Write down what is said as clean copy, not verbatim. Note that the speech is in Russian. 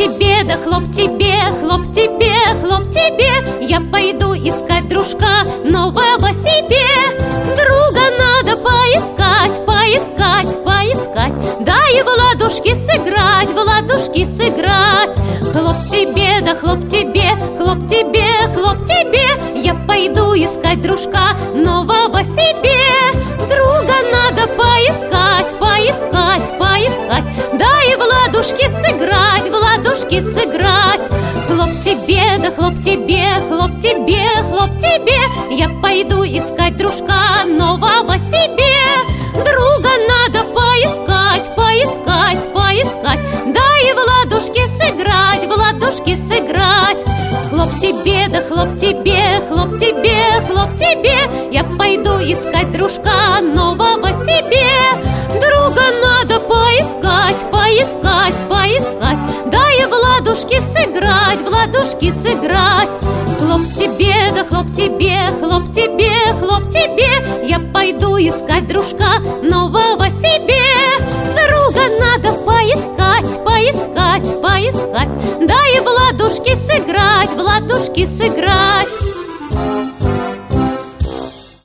тебе, да хлоп тебе, хлоп тебе, хлоп тебе. Я пойду искать дружка нового себе. Друга надо поискать, поискать, поискать. Да и в ладушки сыграть, в ладушки сыграть. Хлоп тебе, да хлоп тебе, хлоп тебе, хлоп тебе. Я пойду искать дружка нового себе. Друга надо поискать, поискать, поискать. Да и в ладушки сыграть, в ладушки сыграть. Хлоп тебе, да хлоп тебе, хлоп тебе, хлоп тебе. Я пойду искать дружка нового себе. Друга надо поискать, поискать, поискать. Да и в ладушки сыграть, в ладушки сыграть. Хлоп тебе, да хлоп тебе, хлоп тебе, хлоп тебе. Я пойду искать дружка нового себе. Друга надо поискать, поискать, поискать. Да и в ладушки сыграть, в ладушки сыграть. Хлоп тебе, да хлоп тебе, хлоп тебе, хлоп тебе. Я пойду искать дружка нового себе. Друга надо поискать, поискать, поискать. Да и в ладушки сыграть, в ладушки сыграть.